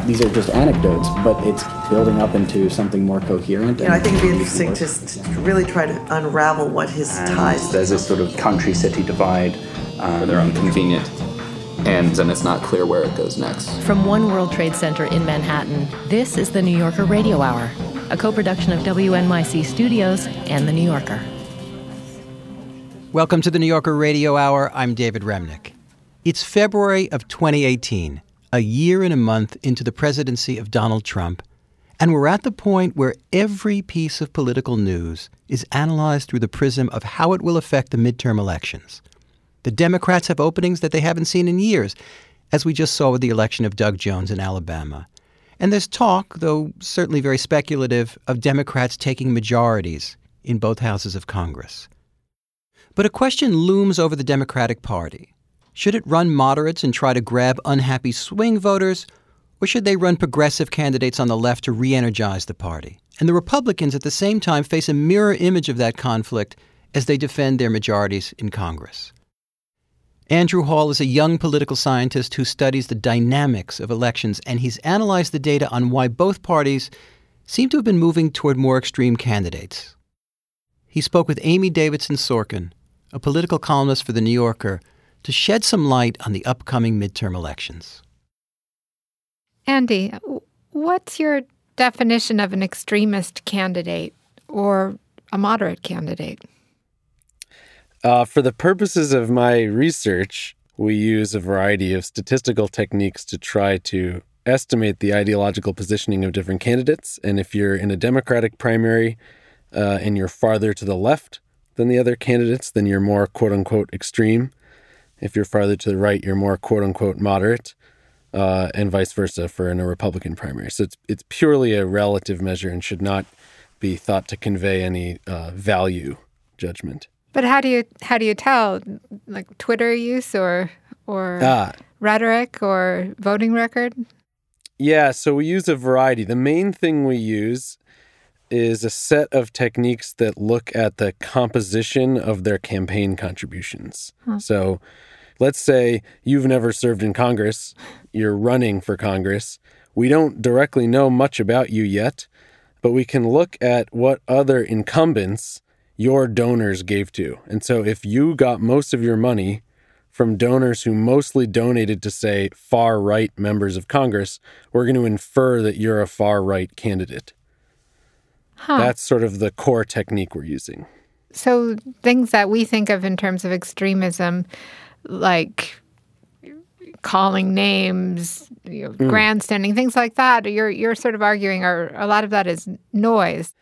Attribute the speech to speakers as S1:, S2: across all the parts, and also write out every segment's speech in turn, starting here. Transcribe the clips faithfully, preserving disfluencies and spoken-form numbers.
S1: these are just anecdotes, but it's building up into something more coherent.
S2: Yeah, I think it'd be interesting to, to really try to unravel what his
S3: and
S2: ties.
S3: There's this sort of country-city divide um,
S4: for their own convenient ends, and it's not clear where it goes next.
S5: From One World Trade Center in Manhattan, this is the New Yorker Radio Hour, a co-production of W N Y C Studios and The New Yorker.
S6: Welcome to the New Yorker Radio Hour. I'm David Remnick. It's February of twenty eighteen. A year and a month into the presidency of Donald Trump, and we're at the point where every piece of political news is analyzed through the prism of how it will affect the midterm elections. The Democrats have openings that they haven't seen in years, as we just saw with the election of Doug Jones in Alabama. And there's talk, though certainly very speculative, of Democrats taking majorities in both houses of Congress. But a question looms over the Democratic Party. Should it run moderates and try to grab unhappy swing voters, or should they run progressive candidates on the left to re-energize the party? And the Republicans at the same time face a mirror image of that conflict as they defend their majorities in Congress. Andrew Hall is a young political scientist who studies the dynamics of elections, and he's analyzed the data on why both parties seem to have been moving toward more extreme candidates. He spoke with Amy Davidson Sorkin, a political columnist for The New Yorker, to shed some light on the upcoming midterm elections.
S7: Andy, what's your definition of an extremist candidate or a moderate candidate?
S8: Uh, for the purposes of my research, we use a variety of statistical techniques to try to estimate the ideological positioning of different candidates. And if you're in a Democratic primary uh, and you're farther to the left than the other candidates, then you're more quote-unquote extreme. If you're farther to the right, you're more quote-unquote moderate, uh, and vice versa for in a Republican primary. So it's it's purely a relative measure and should not be thought to convey any uh, value judgment.
S7: But how do you how do you tell, like Twitter use or or
S8: ah.
S7: rhetoric or voting record?
S8: Yeah, so we use a variety. The main thing we use is a set of techniques that look at the composition of their campaign contributions. Huh. So let's say you've never served in Congress, you're running for Congress. We don't directly know much about you yet, but we can look at what other incumbents your donors gave to. And so if you got most of your money from donors who mostly donated to, say, far-right members of Congress, we're going to infer that you're a far-right candidate. Huh. That's sort of the core technique we're using.
S7: So things that we think of in terms of extremism, like calling names, you know, mm. grandstanding, things like that, you're you're sort of arguing are a lot of that is noise.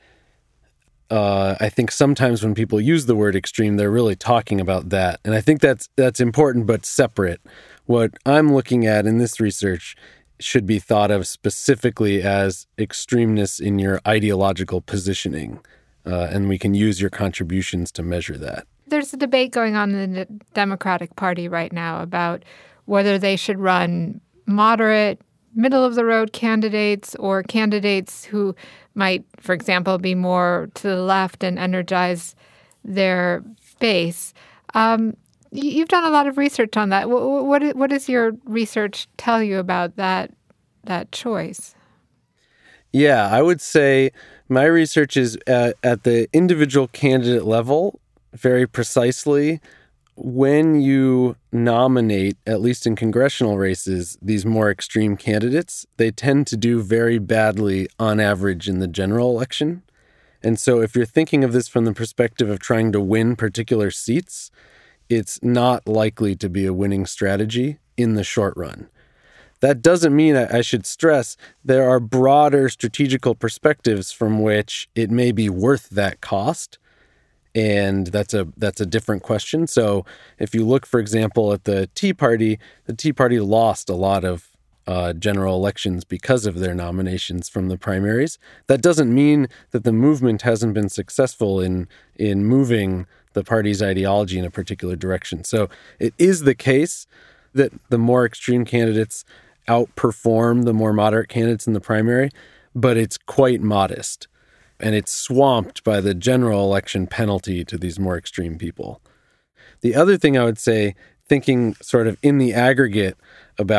S8: Uh, I think sometimes when people use the word extreme, they're really talking about that. And I think that's that's important but separate. What I'm looking at in this research should be thought of specifically as extremeness in your ideological positioning. Uh, and we can use your contributions to measure that.
S7: There's a debate going on in the Democratic Party right now about whether they should run moderate, middle-of-the-road candidates or candidates who might, for example, be more to the left and energize their base. Um, you've done a lot of research on that. What, what, what does your research tell you about that that choice?
S8: Yeah, I would say my research is at, at the individual candidate level, very precisely. When you nominate, at least in congressional races, these more extreme candidates, they tend to do very badly on average in the general election. And so if you're thinking of this from the perspective of trying to win particular seats, it's not likely to be a winning strategy in the short run. That doesn't mean, I should stress, there are broader strategical perspectives from which it may be worth that cost. And that's a that's a different question. So if you look, for example, at the Tea Party, the Tea Party lost a lot of uh, general elections because of their nominations from the primaries. That doesn't mean that the movement hasn't been successful in in moving the party's ideology in a particular direction. So it is the case that the more extreme candidates outperform the more moderate candidates in the primary, but it's quite modest. And it's swamped by the general election penalty to these more extreme people. The other thing I would say, thinking sort of in the aggregate about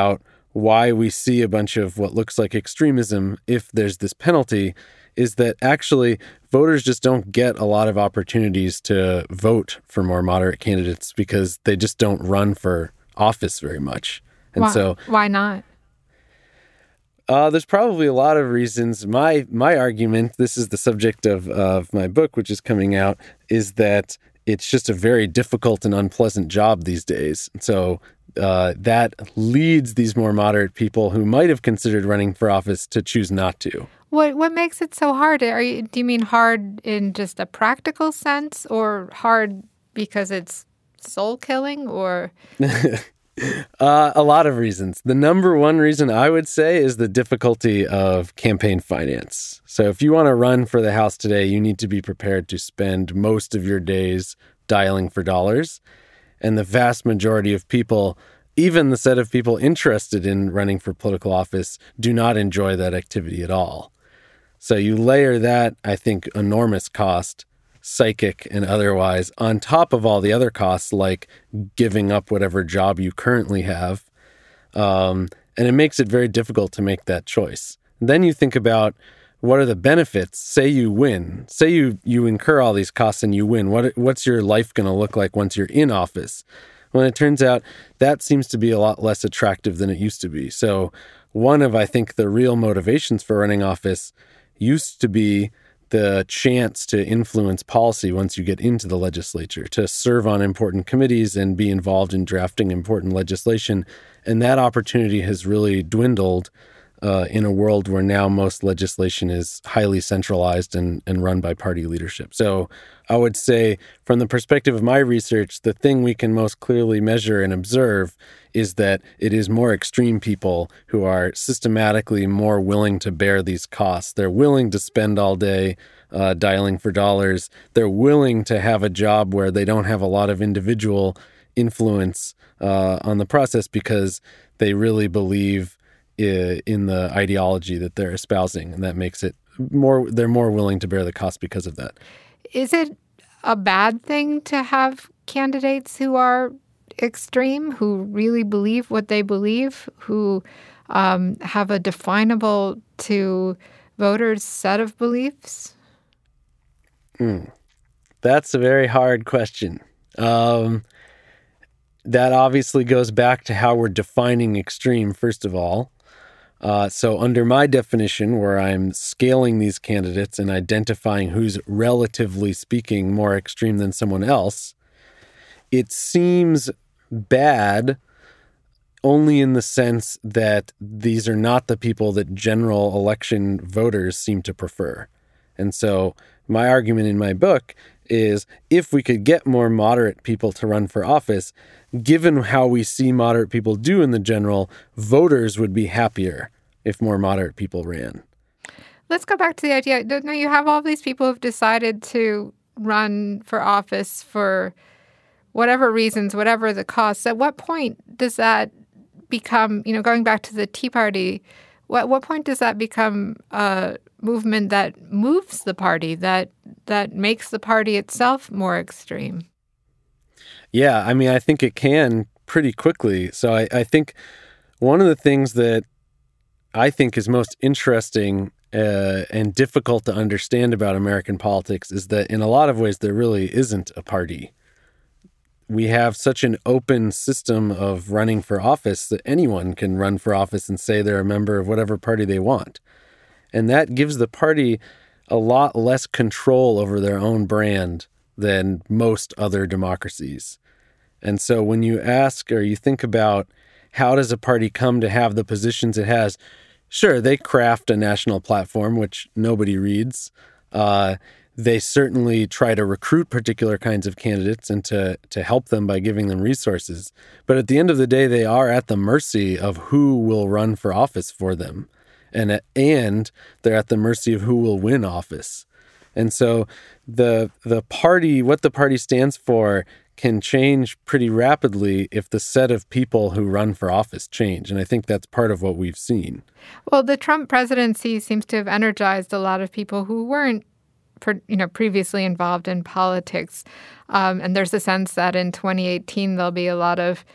S8: why we see a bunch of what looks like extremism if there's this penalty is that actually voters just don't get a lot of opportunities to vote for more moderate candidates because they just don't run for office very much. And
S7: why,
S8: so
S7: why not?
S8: Uh, there's probably a lot of reasons. My my argument, this is the subject of, of my book, which is coming out, is that it's just a very difficult and unpleasant job these days. So uh, that leads these more moderate people who might have considered running for office to choose not to.
S7: What what makes it so hard? Are you, do you mean hard in just a practical sense, or hard because it's soul killing, or?
S8: Uh, a lot of reasons. The number one reason I would say is the difficulty of campaign finance. So if you want to run for the House today, you need to be prepared to spend most of your days dialing for dollars. And the vast majority of people, even the set of people interested in running for political office, do not enjoy that activity at all. So you layer that, I think, enormous cost, psychic and otherwise, on top of all the other costs like giving up whatever job you currently have. Um, and it makes it very difficult to make that choice. And then you think about what are the benefits? Say you win. Say you you incur all these costs and you win. What What's your life going to look like once you're in office? Well, it turns out that seems to be a lot less attractive than it used to be. So one of, I think, the real motivations for running office used to be the chance to influence policy once you get into the legislature, to serve on important committees and be involved in drafting important legislation. And that opportunity has really dwindled uh, in a world where now most legislation is highly centralized and, and run by party leadership. So I would say from the perspective of my research, the thing we can most clearly measure and observe is that it is more extreme people who are systematically more willing to bear these costs. They're willing to spend all day uh, dialing for dollars. They're willing to have a job where they don't have a lot of individual influence uh, on the process because they really believe I- in the ideology that they're espousing, and that makes it more, they're more willing to bear the cost because of that.
S7: Is it a bad thing to have candidates who are extreme, who really believe what they believe, who um, have a definable to voters set of beliefs?
S8: Mm. That's a very hard question. Um, that obviously goes back to how we're defining extreme, first of all. Uh, so under my definition, where I'm scaling these candidates and identifying who's relatively speaking more extreme than someone else, it seems bad only in the sense that these are not the people that general election voters seem to prefer. And so my argument in my book is if we could get more moderate people to run for office, given how we see moderate people do in the general, voters would be happier if more moderate people ran.
S7: Let's go back to the idea. Now, you have all these people who've decided to run for office for whatever reasons, whatever the costs. At what point does that become, you know, going back to the Tea Party, what what point does that become a movement that moves the party, that that makes the party itself more extreme?
S8: Yeah, I mean, I think it can pretty quickly. So I, I think one of the things that I think is most interesting uh, and difficult to understand about American politics is that in a lot of ways there really isn't a party. We have such an open system of running for office that anyone can run for office and say they're a member of whatever party they want. And that gives the party a lot less control over their own brand than most other democracies. And so when you ask or you think about how does a party come to have the positions it has, sure, they craft a national platform, which nobody reads. Uh, they certainly try to recruit particular kinds of candidates and to, to help them by giving them resources. But at the end of the day, they are at the mercy of who will run for office for them. And, and they're at the mercy of who will win office. And so the the party, what the party stands for, can change pretty rapidly if the set of people who run for office change. And I think that's part of what we've seen.
S7: Well, the Trump presidency seems to have energized a lot of people who weren't, you know, previously involved in politics. Um, and there's a sense that in twenty eighteen, there'll be a lot of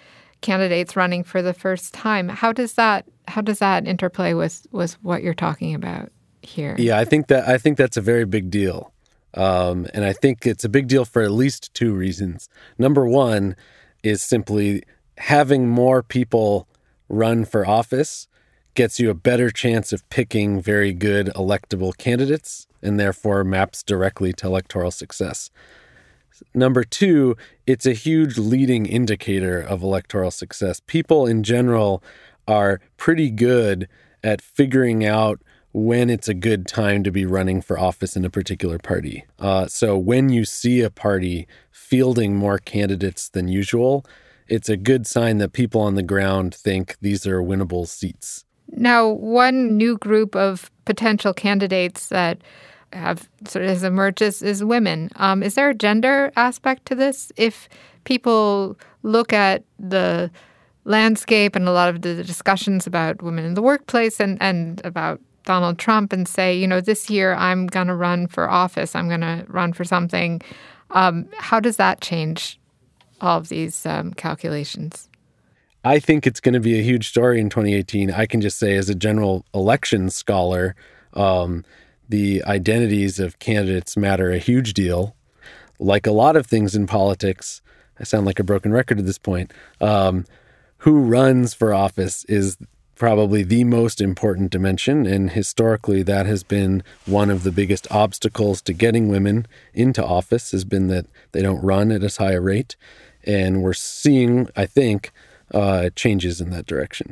S7: candidates running for the first time. How does that how does that interplay with, with what you're talking about here?
S8: Yeah, I think that I think that's a very big deal. Um, and I think it's a big deal for at least two reasons. Number one is simply having more people run for office gets you a better chance of picking very good electable candidates and therefore maps directly to electoral success. Number two, it's a huge leading indicator of electoral success. People in general are pretty good at figuring out when it's a good time to be running for office in a particular party. Uh, so when you see a party fielding more candidates than usual, it's a good sign that people on the ground think these are winnable seats.
S7: Now, one new group of potential candidates that have sort of has emerged is, is women. Um, is there a gender aspect to this? If people look at the landscape and a lot of the discussions about women in the workplace and, and about Donald Trump and say, you know, this year I'm going to run for office, I'm going to run for something, um, how does that change all of these um, calculations?
S8: I think it's going to be a huge story in twenty eighteen. I can just say as a general election scholar, um, the identities of candidates matter a huge deal. Like a lot of things in politics, I sound like a broken record at this point, um, who runs for office is probably the most important dimension. And historically, that has been one of the biggest obstacles to getting women into office, has been that they don't run at as high a rate. And we're seeing, I think, uh, changes in that direction.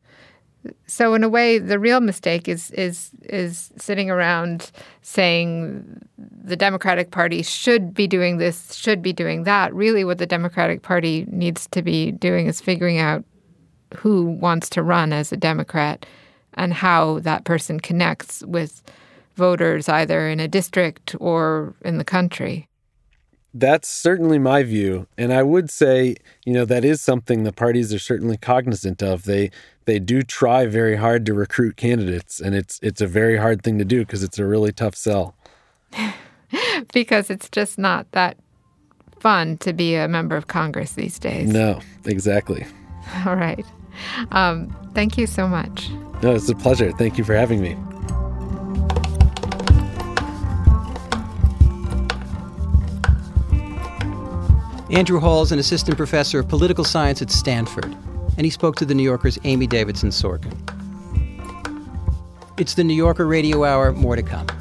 S7: So in a way, the real mistake is is is sitting around saying the Democratic Party should be doing this, should be doing that. Really, what the Democratic Party needs to be doing is figuring out who wants to run as a Democrat and how that person connects with voters either in a district or in the country.
S8: That's certainly my view. And I would say, you know, that is something the parties are certainly cognizant of. They they do try very hard to recruit candidates, and it's it's a very hard thing to do because it's a really tough sell.
S7: Because it's just not that fun to be a member of Congress these days.
S8: No, exactly.
S7: All right. Um, thank you so much.
S8: No, it's a pleasure. Thank you for having me.
S6: Andrew Hall is an assistant professor of political science at Stanford, and he spoke to The New Yorker's Amy Davidson Sorkin. It's the New Yorker Radio Hour. More to come.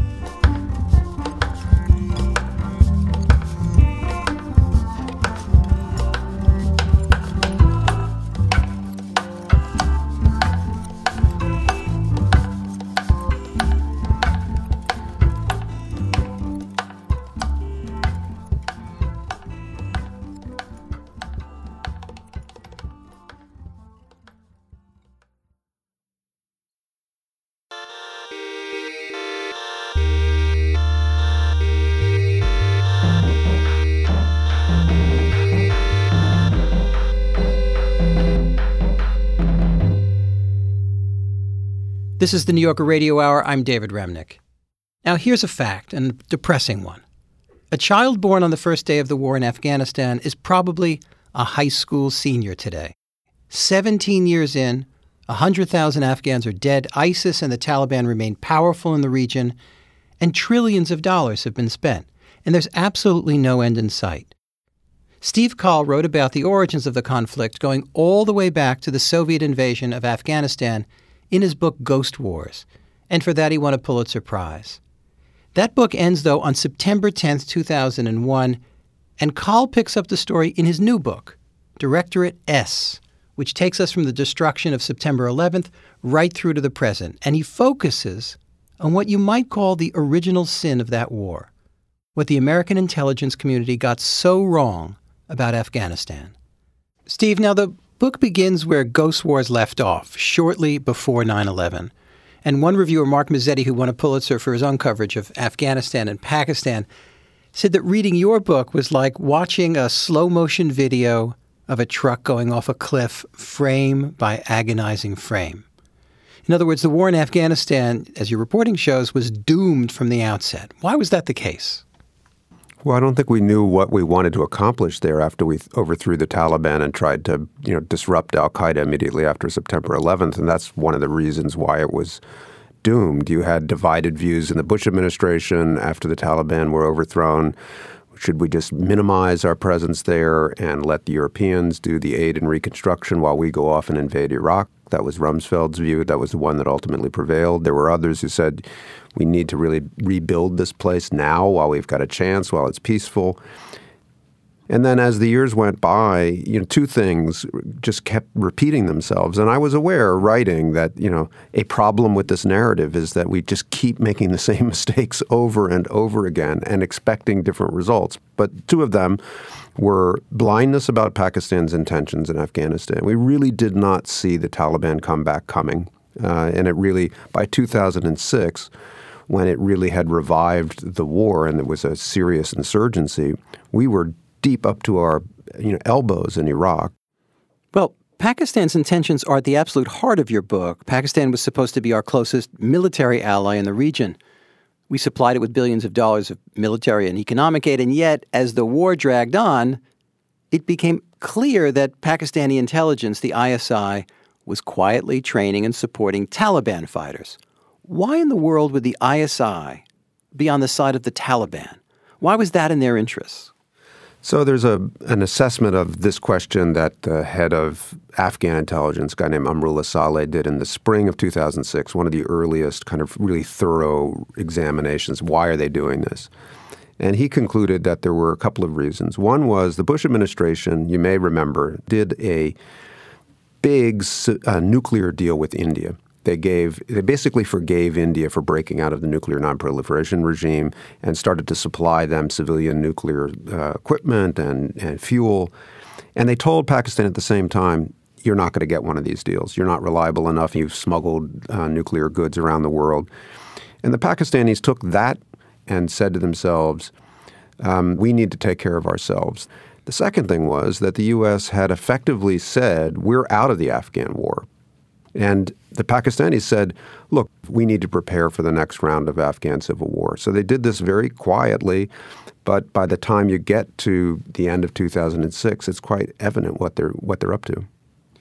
S6: This is the New Yorker Radio Hour. I'm David Remnick. Now, here's a fact, and a depressing one. A child born on the first day of the war in Afghanistan is probably a high school senior today. seventeen years in, one hundred thousand Afghans are dead, ISIS and the Taliban remain powerful in the region, and trillions of dollars have been spent, and there's absolutely no end in sight. Steve Kahl wrote about the origins of the conflict going all the way back to the Soviet invasion of Afghanistan in his book Ghost Wars, and for that he won a Pulitzer Prize. That book ends, though, on September tenth, two thousand one, and Kahl picks up the story in his new book, Directorate S, which takes us from the destruction of September eleventh right through to the present, and he focuses on what you might call the original sin of that war, what the American intelligence community got so wrong about Afghanistan. Steve, now the book begins where Ghost Wars left off, shortly before nine eleven. And one reviewer, Mark Mazzetti, who won a Pulitzer for his own coverage of Afghanistan and Pakistan, said that reading your book was like watching a slow-motion video of a truck going off a cliff, frame by agonizing frame. In other words, the war in Afghanistan, as your reporting shows, was doomed from the outset. Why was that the case?
S9: Well, I don't think we knew what we wanted to accomplish there after we overthrew the Taliban and tried to, you know, disrupt al-Qaeda immediately after September eleventh. And that's one of the reasons why it was doomed. You had divided views in the Bush administration after the Taliban were overthrown. Should we just minimize our presence there and let the Europeans do the aid and reconstruction while we go off and invade Iraq? That was Rumsfeld's view. That was the one that ultimately prevailed. There were others who said we need to really rebuild this place now while we've got a chance, while it's peaceful. And then as the years went by, you know, two things just kept repeating themselves. And I was aware, writing, that, you know, a problem with this narrative is that we just keep making the same mistakes over and over again and expecting different results. But two of them were blindness about Pakistan's intentions in Afghanistan. We really did not see the Taliban comeback coming. Uh, and it really, by two thousand six, when it really had revived the war and there was a serious insurgency, we were deep up to our you know, elbows in Iraq.
S6: Well, Pakistan's intentions are at the absolute heart of your book. Pakistan was supposed to be our closest military ally in the region. We supplied it with billions of dollars of military and economic aid, and yet, as the war dragged on, it became clear that Pakistani intelligence, the I S I, was quietly training and supporting Taliban fighters. Why in the world would the I S I be on the side of the Taliban? Why was that in their interests?
S9: So there's a an assessment of this question that the head of Afghan intelligence, a guy named Amrullah Saleh, did in the spring of two thousand six, one of the earliest kind of really thorough examinations. Why are they doing this? And he concluded that there were a couple of reasons. One was the Bush administration, you may remember, did a big uh, nuclear deal with India. They gave, they basically forgave India for breaking out of the nuclear nonproliferation regime and started to supply them civilian nuclear uh, equipment and, and fuel. And they told Pakistan at the same time, you're not going to get one of these deals. You're not reliable enough. You've smuggled uh, nuclear goods around the world. And the Pakistanis took that and said to themselves, um, we need to take care of ourselves. The second thing was that the U S had effectively said, we're out of the Afghan war. And the Pakistanis said, look, we need to prepare for the next round of Afghan civil war. So they did this very quietly, but by the time you get to the end of two thousand six, it's quite evident what they're what they're up to.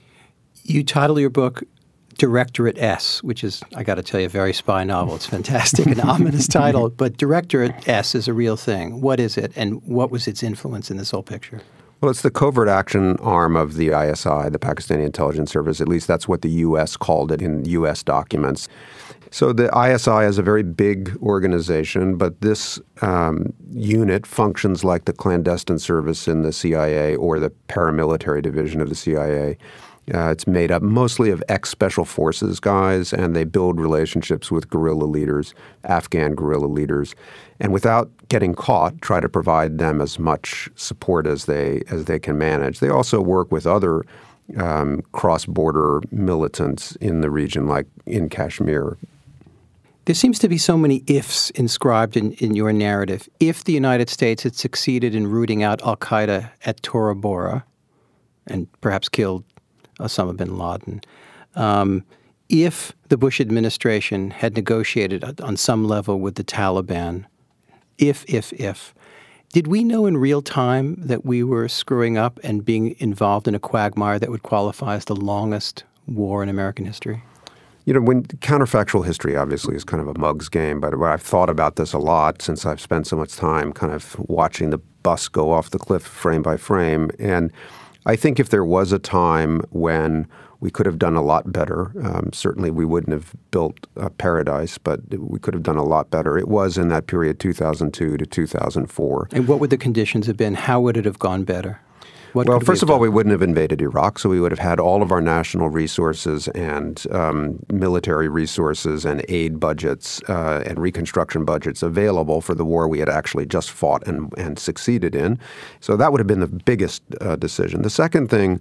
S6: You title your book Directorate S, which is, I got to tell you, a very spy novel. It's fantastic, an ominous title, but Directorate S is a real thing. What is it, and what was its influence in this whole picture?
S9: Well, it's the covert action arm of the I S I, the Pakistani Intelligence Service. At least that's what the U S called it in U S documents. So the I S I is a very big organization, but this um, unit functions like the clandestine service in the C I A or the paramilitary division of the C I A. Uh, it's made up mostly of ex-special forces guys, and they build relationships with guerrilla leaders, Afghan guerrilla leaders, and without getting caught, try to provide them as much support as they as they can manage. They also work with other um, cross-border militants in the region, like in Kashmir.
S6: There seems to be so many ifs inscribed in, in your narrative. If the United States had succeeded in rooting out al-Qaeda at Tora Bora and perhaps killed Osama bin Laden, um, if the Bush administration had negotiated on some level with the Taliban, if, if, if, did we know in real time that we were screwing up and being involved in a quagmire that would qualify as the longest war in American history?
S9: You know, when counterfactual history obviously is kind of a mug's game, but I've thought about this a lot since I've spent so much time kind of watching the bus go off the cliff frame by frame. And I think if there was a time when we could have done a lot better, um, certainly we wouldn't have built a paradise, but we could have done a lot better. It was in that period, two thousand two to two thousand four.
S6: And what would the conditions have been? How would it have gone better? What
S9: well,
S6: we
S9: first of all,
S6: done?
S9: we wouldn't have invaded Iraq, so we would have had all of our national resources and um, military resources and aid budgets uh, and reconstruction budgets available for the war we had actually just fought and, and succeeded in. So that would have been the biggest uh, decision. The second thing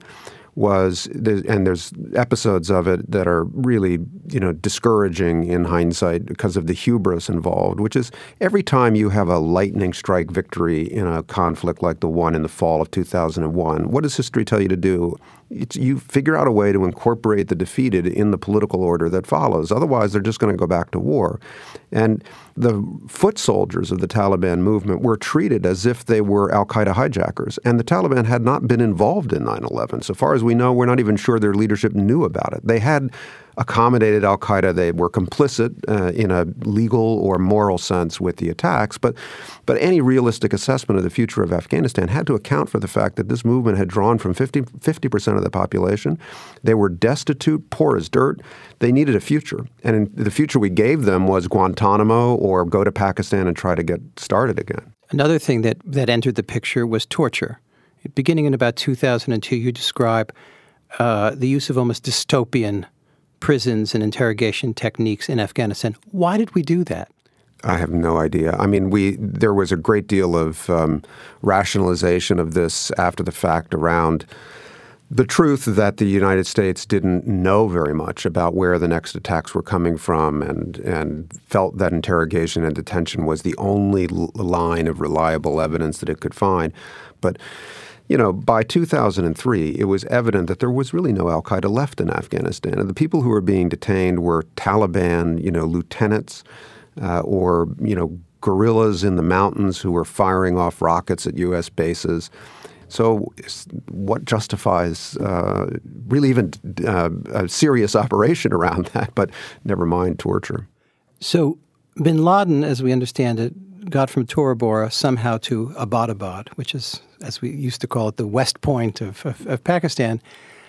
S9: was, and there's episodes of it that are really, you know, discouraging in hindsight because of the hubris involved, which is every time you have a lightning strike victory in a conflict like the one in the fall of two thousand one, what does history tell you to do? It's, you figure out a way to incorporate the defeated in the political order that follows. Otherwise, they're just going to go back to war. And the foot soldiers of the Taliban movement were treated as if they were al-Qaeda hijackers. And the Taliban had not been involved in nine eleven. So far as we know, we're not even sure their leadership knew about it. They had accommodated al-Qaeda. They were complicit uh, in a legal or moral sense with the attacks. But, but any realistic assessment of the future of Afghanistan had to account for the fact that this movement had drawn from fifty, fifty percent of the population. They were destitute, poor as dirt. They needed a future. And the future we gave them was Guantanamo or go to Pakistan and try to get started again.
S6: Another thing that, that entered the picture was torture. Beginning in about two thousand two, you describe uh, the use of almost dystopian prisons and interrogation techniques in Afghanistan. Why did we do that?
S9: I have no idea. I mean, we there was a great deal of um, rationalization of this after the fact around the truth that the United States didn't know very much about where the next attacks were coming from and, and felt that interrogation and detention was the only l- line of reliable evidence that it could find. But you know, by two thousand three, it was evident that there was really no al-Qaeda left in Afghanistan. And the people who were being detained were Taliban, you know, lieutenants uh, or, you know, guerrillas in the mountains who were firing off rockets at U S bases. So what justifies uh, really even uh, a serious operation around that, but never mind torture?
S6: So bin Laden, as we understand it, got from Tora Bora somehow to Abbottabad, which is, as we used to call it, the West Point of, of, of Pakistan.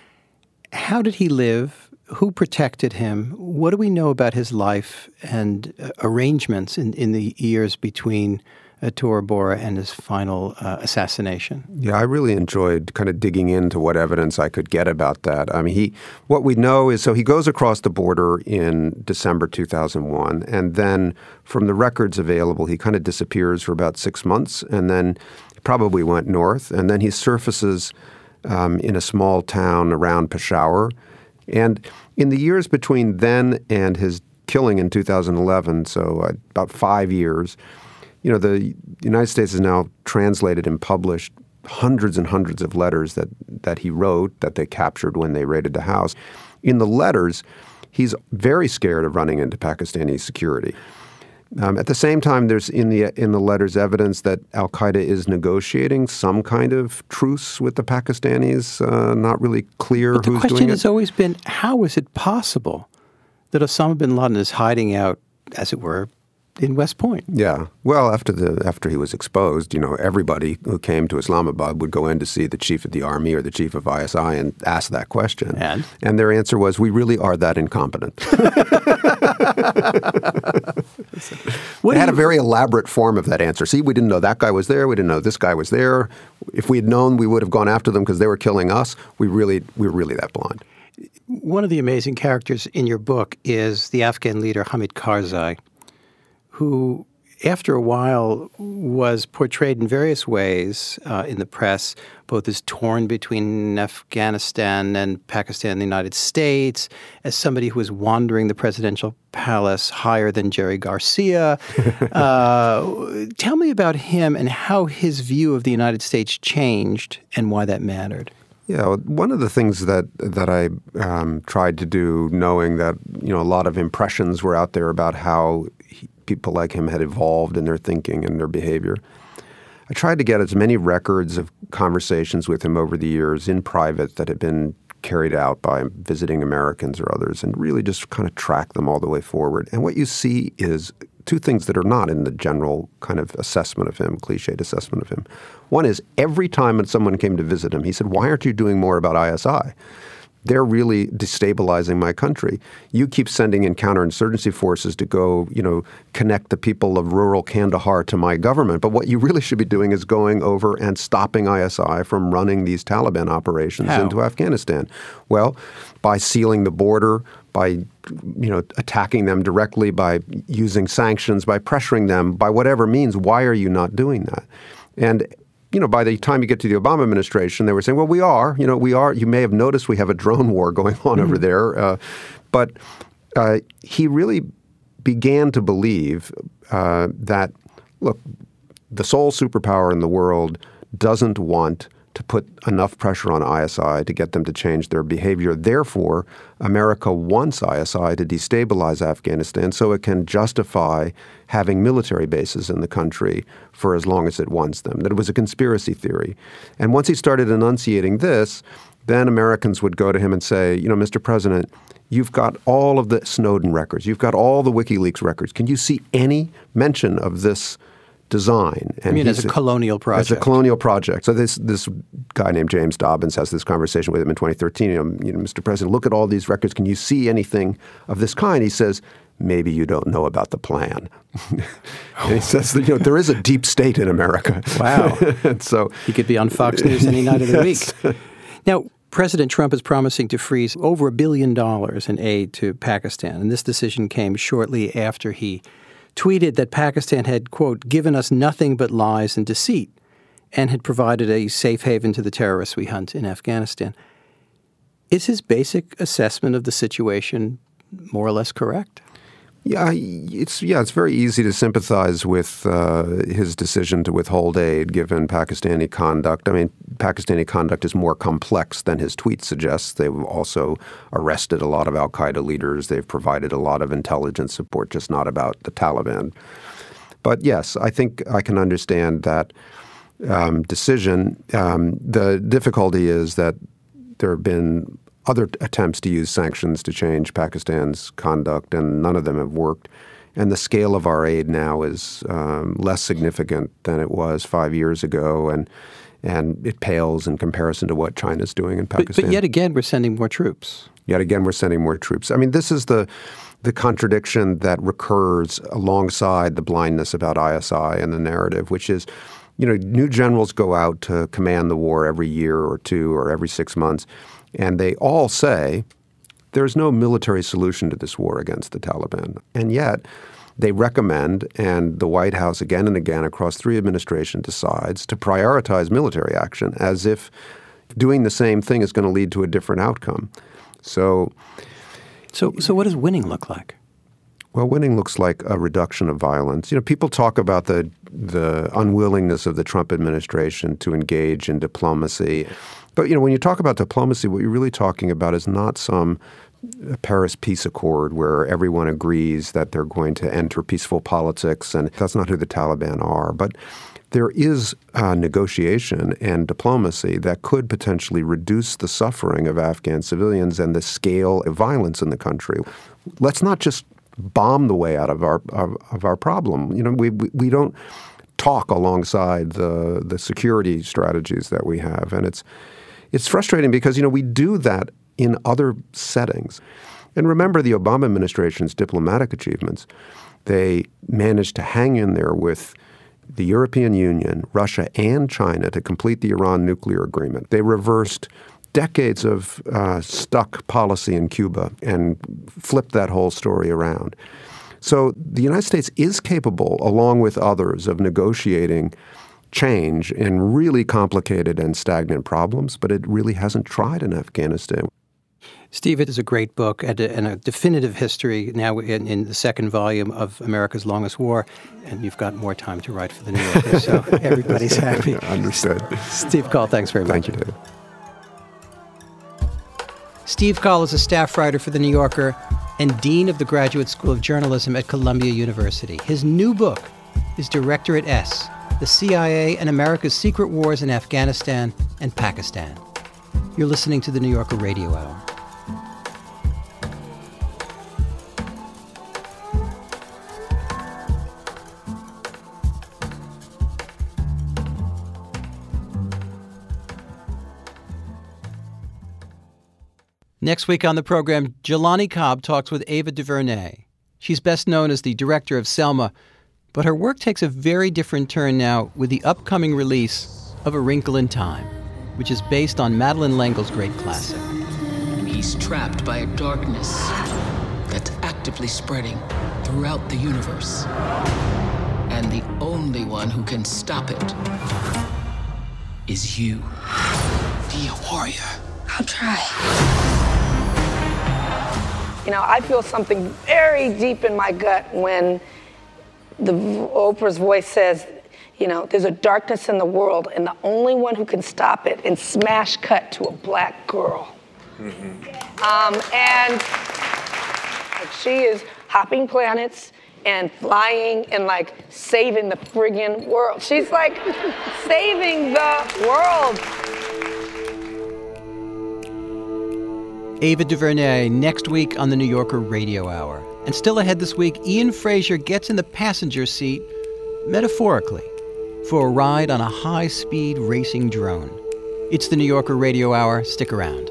S6: How did he live? Who protected him? What do we know about his life and uh, arrangements in, in the years between uh, Tora Bora and his final uh, assassination?
S9: Yeah, I really enjoyed kind of digging into what evidence I could get about that. I mean, he what we know is, so he goes across the border in December two thousand one, and then from the records available, he kind of disappears for about six months, and then he probably went north, and then he surfaces um, in a small town around Peshawar. And in the years between then and his killing in two thousand eleven, so uh, about five years, you know, the United States has now translated and published hundreds and hundreds of letters that, that he wrote that they captured when they raided the house. In the letters, he's very scared of running into Pakistani security. Um, at the same time, there's in the in the letters evidence that al-Qaeda is negotiating some kind of truce with the Pakistanis. Uh, not really clear
S6: but
S9: who's doing it.
S6: The question has always been, how is it possible that Osama bin Laden is hiding out, as it were, in West Point?
S9: Yeah. Well, after the after he was exposed, you know, everybody who came to Islamabad would go in to see the chief of the army or the chief of I S I and ask that question.
S6: And?
S9: And their answer was, we really are that incompetent. They had a very elaborate form of that answer. See, we didn't know that guy was there. We didn't know this guy was there. If we had known, we would have gone after them because they were killing us. We really, we were really that blind.
S6: One of the amazing characters in your book is the Afghan leader Hamid Karzai, who after a while was portrayed in various ways uh, in the press, both as torn between Afghanistan and Pakistan and the United States, as somebody who was wandering the presidential palace higher than Jerry Garcia. uh, tell me about him and how his view of the United States changed and why that mattered.
S9: Yeah, one of the things that that I um, tried to do, knowing that you know a lot of impressions were out there about how he, people like him had evolved in their thinking and their behavior, I tried to get as many records of conversations with him over the years in private that had been carried out by visiting Americans or others, and really just kind of track them all the way forward. And what you see is two things that are not in the general kind of assessment of him, cliched assessment of him. One is every time someone came to visit him, he said, "Why aren't you doing more about I S I? They're really destabilizing my country. You keep sending in counterinsurgency forces to go, you know, connect the people of rural Kandahar to my government. But what you really should be doing is going over and stopping I S I from running these Taliban operations
S6: How?
S9: into Afghanistan." Well, by sealing the border, by, you know, attacking them directly, by using sanctions, by pressuring them, by whatever means. Why are you not doing that? And you know, by the time you get to the Obama administration, they were saying, well, we are, you know, we are. You may have noticed we have a drone war going on mm-hmm. over there. Uh, but uh, he really began to believe uh, that, look, the sole superpower in the world doesn't want to put enough pressure on I S I to get them to change their behavior. Therefore, America wants I S I to destabilize Afghanistan so it can justify having military bases in the country for as long as it wants them. That it was a conspiracy theory. And once he started enunciating this, then Americans would go to him and say, you know, Mister President, you've got all of the Snowden records. You've got all the WikiLeaks records. Can you see any mention of this design?
S6: And I mean, as a colonial project.
S9: As a colonial project. So this this guy named James Dobbins has this conversation with him in twenty thirteen. You know, you know, Mister President, look at all these records. Can you see anything of this kind? He says, maybe you don't know about the plan. And he says that, you know, there is a deep state in America.
S6: Wow.
S9: And so
S6: he could be on Fox News any night of the yes. week. Now, President Trump is promising to freeze over a billion dollars in aid to Pakistan. And this decision came shortly after he tweeted that Pakistan had, quote, given us nothing but lies and deceit and had provided a safe haven to the terrorists we hunt in Afghanistan. Is his basic assessment of the situation more or less correct?
S9: Yeah, it's yeah, it's very easy to sympathize with uh, his decision to withhold aid given Pakistani conduct. I mean, Pakistani conduct is more complex than his tweet suggests. They've also arrested a lot of al-Qaeda leaders. They've provided a lot of intelligence support, just not about the Taliban. But yes, I think I can understand that um, decision. Um, the difficulty is that there have been other attempts to use sanctions to change Pakistan's conduct, and none of them have worked. And the scale of our aid now is um, less significant than it was five years ago, and and it pales in comparison to what China's doing in Pakistan.
S6: But, but yet again, we're sending more troops.
S9: Yet again, we're sending more troops. I mean, this is the the contradiction that recurs alongside the blindness about I S I and the narrative, which is, you know, new generals go out to command the war every year or two or every six months. And they all say there's no military solution to this war against the Taliban. And yet they recommend, and the White House again and again across three administrations decides to prioritize military action as if doing the same thing is going to lead to a different outcome. So,
S6: so, so what does winning look like?
S9: Well, winning looks like a reduction of violence. You know, people talk about the the unwillingness of the Trump administration to engage in diplomacy. But, you know, when you talk about diplomacy, what you're really talking about is not some Paris peace accord where everyone agrees that they're going to enter peaceful politics, and that's not who the Taliban are. But there is uh, negotiation and diplomacy that could potentially reduce the suffering of Afghan civilians and the scale of violence in the country. Let's not just bomb the way out of our of, of our problem. You know, we, we we don't talk alongside the the security strategies that we have, and it's it's frustrating because, you know, we do that in other settings. And remember the Obama administration's diplomatic achievements. They managed to hang in there with the European Union, Russia, and China to complete the Iran nuclear agreement. They reversed decades of uh, stuck policy in Cuba and flipped that whole story around. So the United States is capable, along with others, of negotiating change in really complicated and stagnant problems, but it really hasn't tried in Afghanistan.
S6: Steve, it is a great book and a, and a definitive history now in, in the second volume of America's Longest War, and you've got more time to write for the New Yorker, so everybody's happy.
S9: Understood.
S6: Steve Coll, thanks very much.
S9: Thank you, David.
S6: Steve Coll is a staff writer for The New Yorker and Dean of the Graduate School of Journalism at Columbia University. His new book is Directorate S, The C I A and America's Secret Wars in Afghanistan and Pakistan. You're listening to The New Yorker Radio Hour. Next week on the program, Jelani Cobb talks with Ava DuVernay. She's best known as the director of Selma, but her work takes a very different turn now with the upcoming release of A Wrinkle in Time, which is based on Madeleine L'Engle's great classic.
S10: He's trapped by a darkness that's actively spreading throughout the universe. And the only one who can stop it is you. Be a warrior.
S11: I'll try. You know, I feel something very deep in my gut when the Oprah's voice says, you know, there's a darkness in the world, and the only one who can stop it, and smash cut to a black girl. Mm-hmm. Um, and like, she is hopping planets and flying and like saving the friggin' world. She's like saving the world.
S6: Ava DuVernay next week on the New Yorker Radio Hour. And still ahead this week, Ian Frazier gets in the passenger seat, metaphorically, for a ride on a high-speed racing drone. It's the New Yorker Radio Hour. Stick around.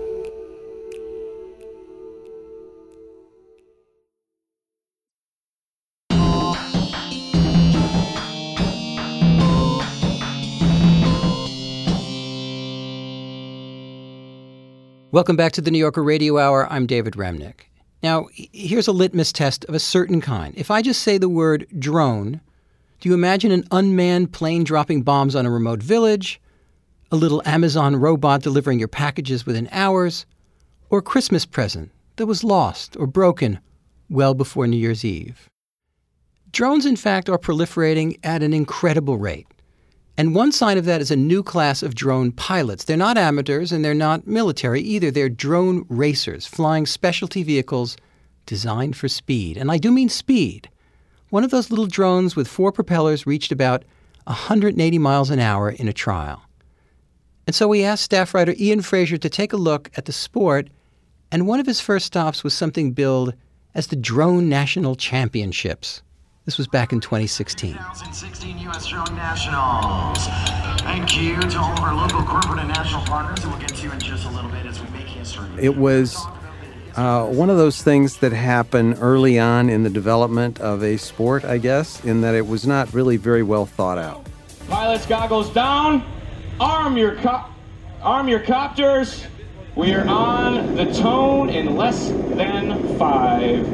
S6: Welcome back to the New Yorker Radio Hour. I'm David Remnick. Now, here's a litmus test of a certain kind. If I just say the word drone, do you imagine an unmanned plane dropping bombs on a remote village, a little Amazon robot delivering your packages within hours, or a Christmas present that was lost or broken well before New Year's Eve? Drones, in fact, are proliferating at an incredible rate. And one sign of that is a new class of drone pilots. They're not amateurs and they're not military either. They're drone racers, flying specialty vehicles designed for speed. And I do mean speed. One of those little drones with four propellers reached about one hundred eighty miles an hour in a trial. And so we asked staff writer Ian Frazier to take a look at the sport, and one of his first stops was something billed as the Drone National Championships. This was back in twenty sixteen.
S12: twenty sixteen U S Drone Nationals. Thank you to all of our local corporate and national partners who we'll get to in just a little bit as we make history.
S8: It was uh, one of those things that happen early on in the development of a sport, I guess, in that it was not really very well thought out.
S13: Pilots, goggles down. Arm your co- arm your copters. We are on the tone in less than five.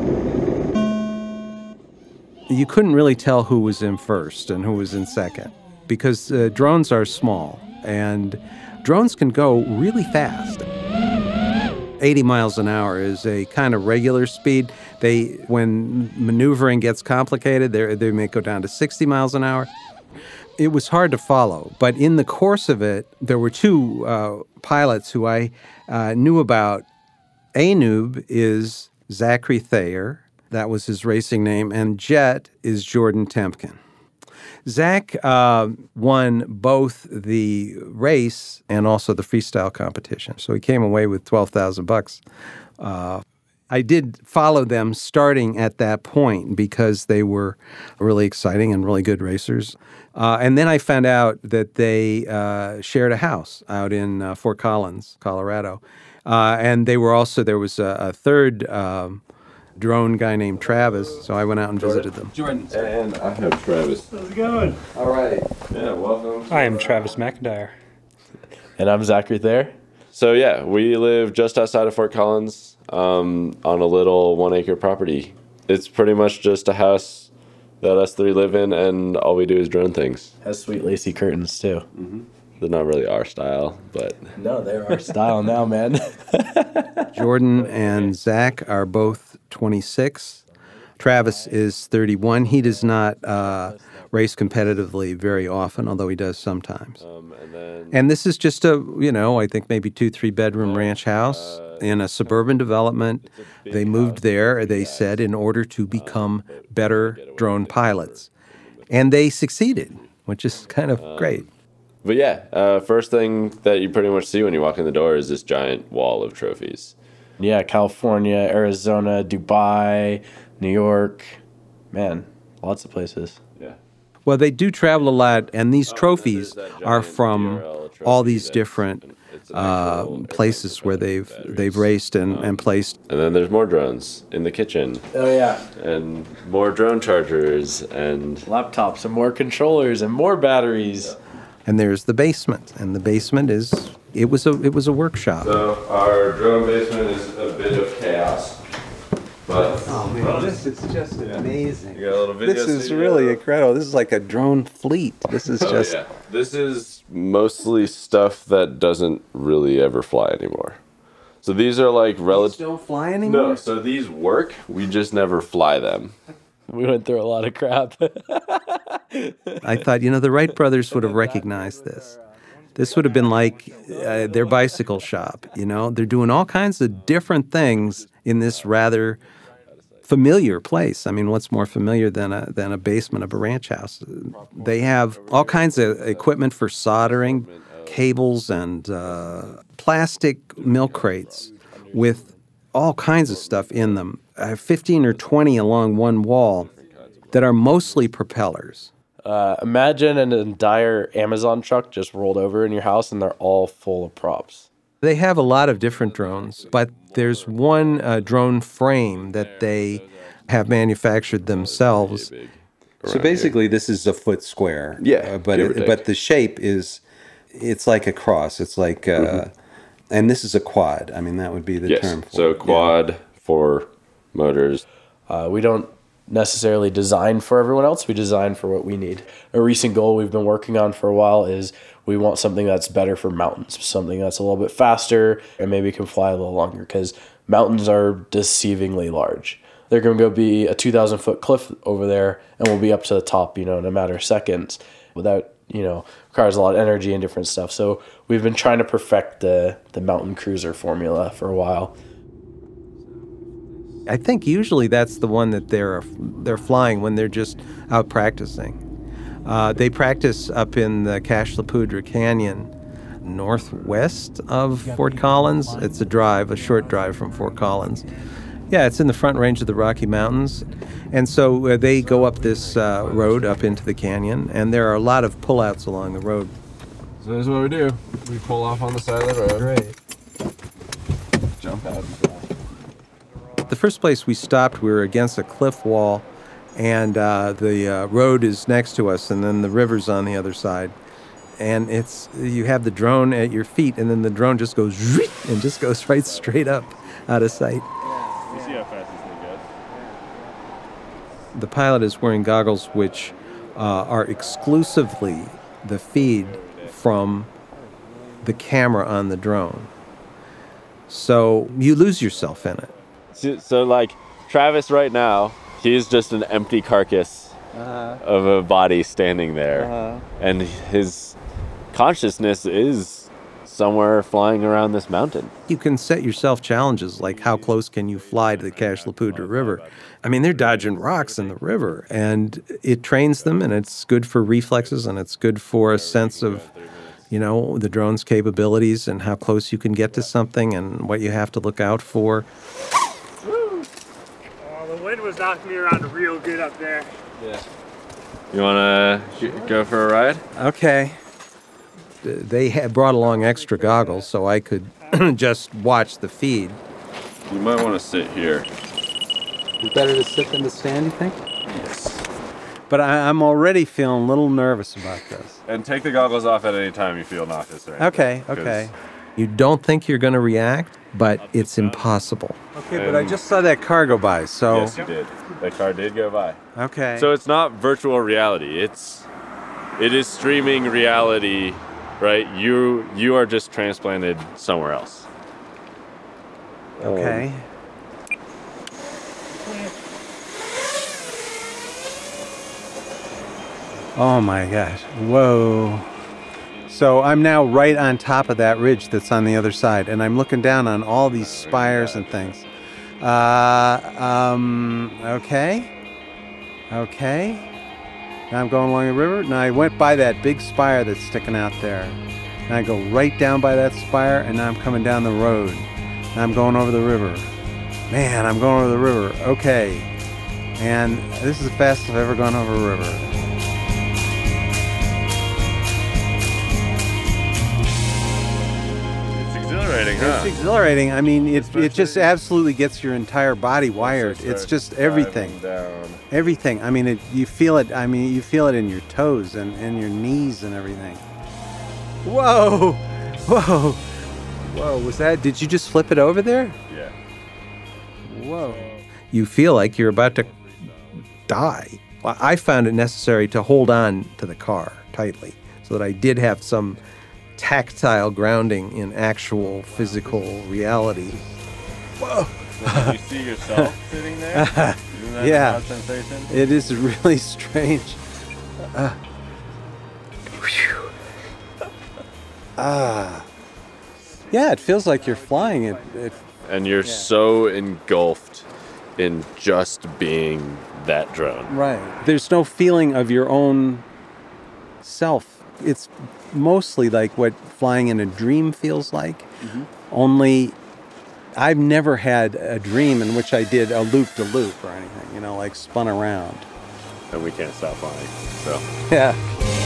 S8: You couldn't really tell who was in first and who was in second because uh, drones are small and drones can go really fast. eighty miles an hour is a kind of regular speed. They, when maneuvering gets complicated, they they may go down to sixty miles an hour. It was hard to follow, but in the course of it, there were two uh, pilots who I uh, knew about. Anub is Zachary Thayer. That was his racing name. And Jet is Jordan Temkin. Zach uh, won both the race and also the freestyle competition. So he came away with twelve thousand bucks. Uh, I did follow them starting at that point because they were really exciting and really good racers. Uh, and then I found out that they uh, shared a house out in uh, Fort Collins, Colorado. Uh, and they were also, there was a, a third um, drone guy named Travis, so I went out and
S14: Jordan.
S8: visited them.
S14: Jordan. And I have Travis.
S15: How's it going?
S14: All right. Yeah, welcome.
S15: I am Travis McIntyre.
S16: And I'm Zachary Thayer. So yeah, we live just outside of Fort Collins um, on a little one acre property. It's pretty much just a house that us three live in, and all we do is drone things.
S14: Has sweet lacy curtains too.
S16: Mm-hmm. They're not really our style, but...
S14: No, they're our style now, man.
S8: Jordan and Zach are both twenty-six. Travis is thirty-one. He does not uh, race competitively very often, although he does sometimes. Um, and, then, and this is just a, you know, I think maybe two, three bedroom ranch house uh, in a suburban development. They moved there, they said, in order to become better drone pilots. And they succeeded, which is kind of um, great.
S16: But yeah, uh, first thing that you pretty much see when you walk in the door is this giant wall of trophies.
S14: Yeah, California, Arizona, Dubai, New York, man, lots of places.
S16: Yeah.
S8: Well, they do travel a lot, and these trophies are from all these different uh, places where they've they've raced and, and placed.
S16: And then there's more drones in the kitchen.
S14: Oh, yeah.
S16: And more drone chargers and...
S14: laptops and more controllers and more batteries. Yeah.
S8: And there's the basement, and the basement is, it was a it was a workshop.
S16: So our drone basement is a bit of chaos. But
S6: Oh man,
S16: well,
S6: this is just amazing.
S16: You got a little video
S6: This is
S16: studio.
S6: really incredible. This is like a drone fleet. This is
S16: Oh,
S6: just.
S16: yeah. This is mostly stuff that doesn't really ever fly anymore. So these are like relative.
S6: Don't fly anymore.
S16: No, so these work. We just never fly them.
S14: We went through a lot of crap.
S6: I thought, you know, the Wright brothers would have recognized this. This would have been like uh, their bicycle shop, you know? They're doing all kinds of different things in this rather familiar place. I mean, what's more familiar than a than a basement of a ranch house? They have all kinds of equipment for soldering, cables and uh, plastic milk crates with all kinds of stuff in them. I have fifteen or twenty along one wall that are mostly propellers.
S14: Uh, imagine an entire Amazon truck just rolled over in your house and they're all full of props.
S6: They have a lot of different drones, but there's one uh, drone frame that they have manufactured themselves. So basically, this is a foot square.
S16: Yeah,
S6: uh, but
S16: give or
S6: it,
S16: take.
S6: but the shape is, it's like a cross. It's like, uh,
S16: Mhm.
S6: and this is a quad. I mean, that would be the
S16: Yes.
S6: term. For
S16: So
S6: it.
S16: quad for motors.
S14: Uh, we don't necessarily design for everyone else. We design for what we need. A recent goal we've been working on for a while is we want something that's better for mountains, something that's a little bit faster and maybe can fly a little longer because mountains are deceivingly large. They're going to go be a two thousand foot cliff over there and we'll be up to the top, you know, in a matter of seconds without, you know, requires a lot of energy and different stuff. So we've been trying to perfect the, the mountain cruiser formula for a while.
S6: I think usually that's the one that they're they're flying when they're just out practicing. Uh, they practice up in the Cache La Poudre Canyon, northwest of Fort Collins. It's a drive, a short drive from Fort Collins. Yeah, it's in the Front Range of the Rocky Mountains. And so uh, they go up this uh, road up into the canyon, and there are a lot of pullouts along the road.
S16: So this is what we do. We pull off on the side of the road.
S6: Great.
S16: Jump out.
S6: The first place we stopped, we were against a cliff wall, and uh, the uh, road is next to us, and then the river's on the other side. And it's you have the drone at your feet, and then the drone just goes and just goes right straight up out of sight.
S16: You see how fast this thing goes?
S6: The pilot is wearing goggles which uh, are exclusively the feed from the camera on the drone. So you lose yourself in it.
S16: So, so like Travis right now, he's just an empty carcass
S6: Uh-huh.
S16: of a body standing there.
S6: Uh-huh.
S16: And his consciousness is somewhere flying around this mountain.
S6: You can set yourself challenges like how close can you fly to the Cache La Poudre River. I mean, they're dodging rocks in the river, and it trains them, and it's good for reflexes, and it's good for a sense of, you know, the drone's capabilities and how close you can get to something and what you have to look out for.
S15: Oh, the wind was knocking me around real good up there.
S16: Yeah. You want to go for a ride?
S6: Okay. They had brought along extra goggles so I could just watch the feed.
S16: You might want to sit here.
S6: It's better to sit than to stand, you think?
S16: Yes.
S6: But I, I'm already feeling a little nervous about this.
S16: And take the goggles off at any time you feel nauseous or anything.
S6: Okay, okay. You don't think you're going to react, but it's impossible. Okay, but I just saw that car go by, so...
S16: Yes, you did. That car did go by.
S6: Okay.
S16: So it's not virtual reality. It's it is streaming reality, right? You you are just transplanted somewhere else.
S6: Okay. Oh my gosh. Whoa. So I'm now right on top of that ridge that's on the other side, and I'm looking down on all these spires and things. Uh, um, okay. Okay. Now I'm going along the river. Now I went by that big spire that's sticking out there. Now I go right down by that spire, and now I'm coming down the road. Now I'm going over the river. Man, I'm going over the river. Okay. And this is the fastest I've ever gone over a river.
S16: Exhilarating, huh?
S6: It's exhilarating. I mean, it, it just absolutely gets your entire body wired. It's just everything. Everything. I mean, it, you feel it. I mean, you feel it in your toes and, and your knees and everything. Whoa! Whoa! Whoa, was that, did you just flip it over there?
S16: Yeah.
S6: Whoa.
S17: you feel like you're about to die. I found it necessary to hold on to the car tightly so that I did have some tactile grounding in actual physical reality. Whoa!
S16: So did you see yourself sitting there? Isn't that
S17: Yeah,
S16: a sensation?
S17: it is really strange. Uh, ah, yeah, it feels like you're flying. It, it
S16: And you're so engulfed in just being that drone.
S17: Right. There's no feeling of your own self. It's mostly like what flying in a dream feels like. Mm-hmm. Only I've never had a dream in which I did a loop-de-loop or anything, you know, like spun around.
S16: And we can't stop flying, so.
S17: Yeah.